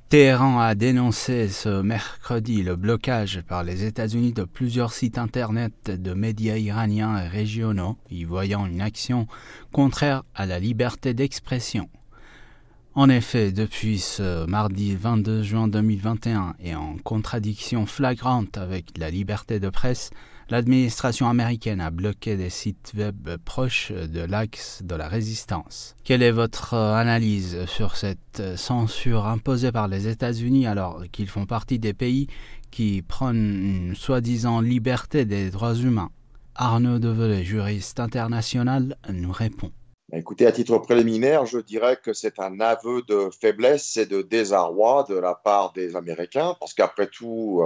Téhéran a dénoncé ce mercredi le blocage par les États-Unis de plusieurs sites internet de médias iraniens et régionaux, y voyant une action contraire à la liberté d'expression. En effet, depuis ce mardi 22 juin 2021 et en contradiction flagrante avec la liberté de presse, l'administration américaine a bloqué des sites web proches de l'axe de la résistance. Quelle est votre analyse sur cette censure imposée par les États-Unis alors qu'ils font partie des pays qui prônent une soi-disant liberté des droits humains? Arnaud Develay, juriste international, nous répond. Écoutez, à titre préliminaire, je dirais que c'est un aveu de faiblesse et de désarroi de la part des Américains, parce qu'après tout,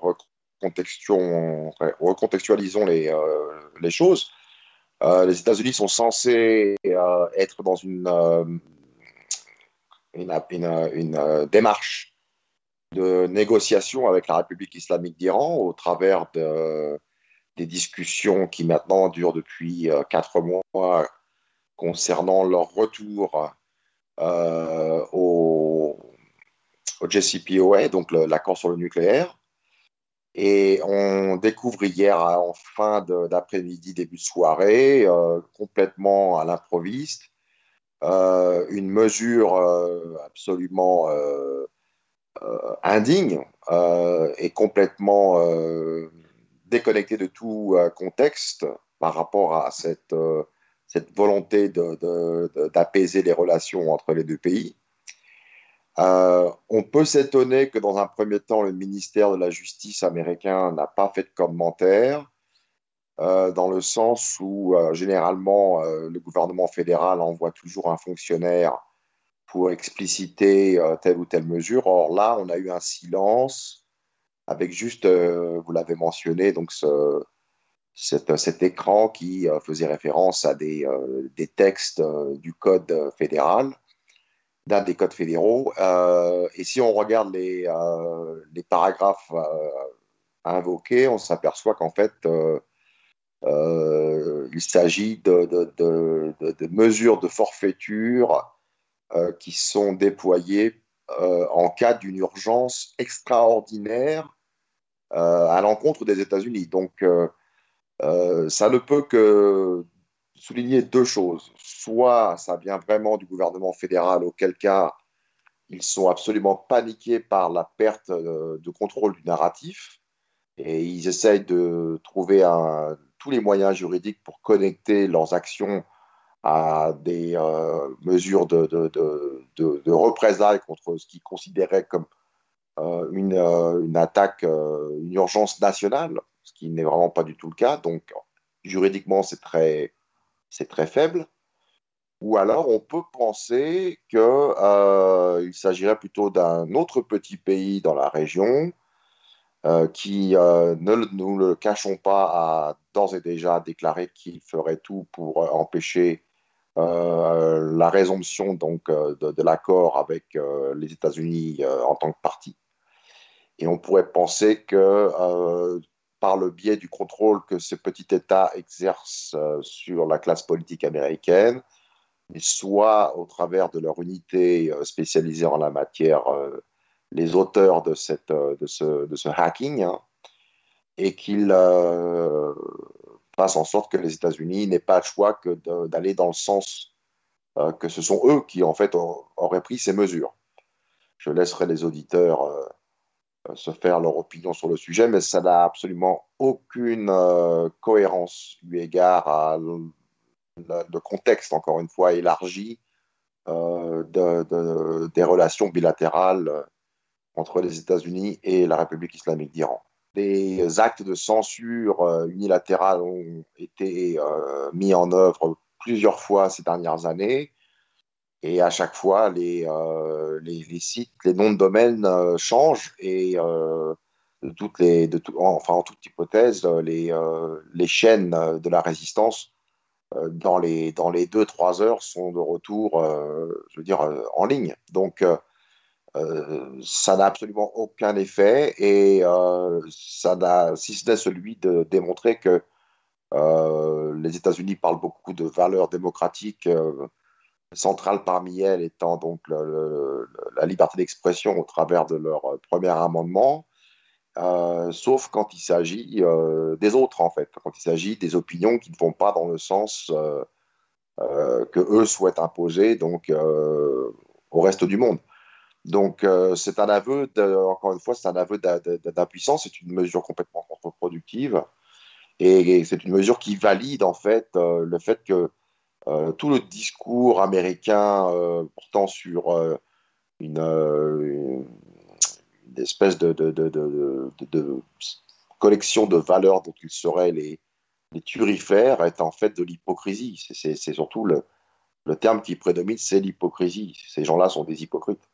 recontextualisons les choses. Les États-Unis sont censés être dans une démarche de négociation avec la République islamique d'Iran au travers des discussions qui maintenant durent depuis 4 mois concernant leur retour au JCPOA, donc l'accord sur le nucléaire. Et on découvre hier, en fin d'après-midi, début de soirée, complètement à l'improviste, une mesure absolument indigne et complètement déconnectée de tout contexte par rapport à cette volonté d'apaiser les relations entre les deux pays. On peut s'étonner que dans un premier temps, le ministère de la Justice américain n'a pas fait de commentaire, dans le sens où généralement le gouvernement fédéral envoie toujours un fonctionnaire pour expliciter telle ou telle mesure. Or là, on a eu un silence avec juste, vous l'avez mentionné, donc cet écran qui faisait référence à des textes du code fédéral, d'un des codes fédéraux. Et si on regarde les paragraphes invoqués, on s'aperçoit qu'en fait, il s'agit de mesures de forfaiture qui sont déployées en cas d'une urgence extraordinaire à l'encontre des États-Unis. Donc, ça ne peut que souligner deux choses. Soit ça vient vraiment du gouvernement fédéral, auquel cas ils sont absolument paniqués par la perte de contrôle du narratif et ils essayent de trouver tous les moyens juridiques pour connecter leurs actions à des mesures de représailles contre ce qu'ils considéraient comme une attaque, une urgence nationale, ce qui n'est vraiment pas du tout le cas. Donc, juridiquement, c'est très faible. Ou alors, on peut penser qu'il s'agirait plutôt d'un autre petit pays dans la région qui, nous le cachons pas, a d'ores et déjà déclaré qu'il ferait tout pour empêcher la résomption donc, de l'accord avec les États-Unis en tant que partie. Et on pourrait penser que par le biais du contrôle que ce petit État exerce sur la classe politique américaine, soit au travers de leur unité spécialisée en la matière, les auteurs de ce hacking, hein, et qu'ils fassent en sorte que les États-Unis n'aient pas le choix que d'aller dans le sens que ce sont eux qui, en fait, auraient pris ces mesures. Je laisserai les auditeurs se faire leur opinion sur le sujet, mais ça n'a absolument aucune cohérence eu égard à le contexte, encore une fois, élargi des relations bilatérales entre les États-Unis et la République islamique d'Iran. Des actes de censure unilatérales ont été mis en œuvre plusieurs fois ces dernières années. Et à chaque fois, les sites, les noms de domaine changent et enfin, en toute hypothèse, les chaînes de la résistance dans les 2-3 heures sont de retour, je veux dire, en ligne. Donc, ça n'a absolument aucun effet et ça n'a, si ce n'est celui de démontrer que les États-Unis parlent beaucoup de valeurs démocratiques centrale parmi elles étant donc la liberté d'expression au travers de leur premier amendement, sauf quand il s'agit des autres, en fait, quand il s'agit des opinions qui ne vont pas dans le sens que eux souhaitent imposer donc, au reste du monde. Donc, c'est un aveu, encore une fois, c'est un aveu d'impuissance, c'est une mesure complètement contre-productive, et c'est une mesure qui valide, en fait, le fait que tout le discours américain portant sur une espèce de collection de valeurs dont ils seraient les turifères est en fait de l'hypocrisie. C'est surtout le terme qui prédomine, c'est l'hypocrisie. Ces gens-là sont des hypocrites.